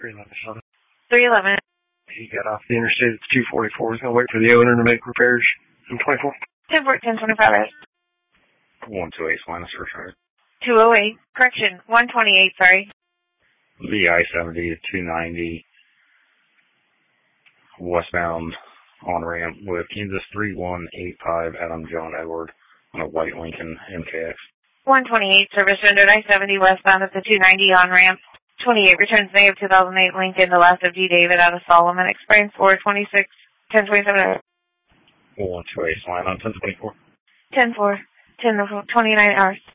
311. 311. He got off the interstate at 244. He's going to wait for the owner to make repairs. I'm 24. 10-4, 10-25. 128 minus first right. 208. Correction. 128, sorry. VI-70 to 290 westbound on ramp with Kansas 3185 Adam John Edward on a white Lincoln MKX. 128, service rendered I-70 westbound at the 290 on ramp. 28 returns May of 2008 Lincoln, the last of D. David out of Solomon. Expiring 426, 1027. 128 line on 1024. 10-4, 10-29 hours.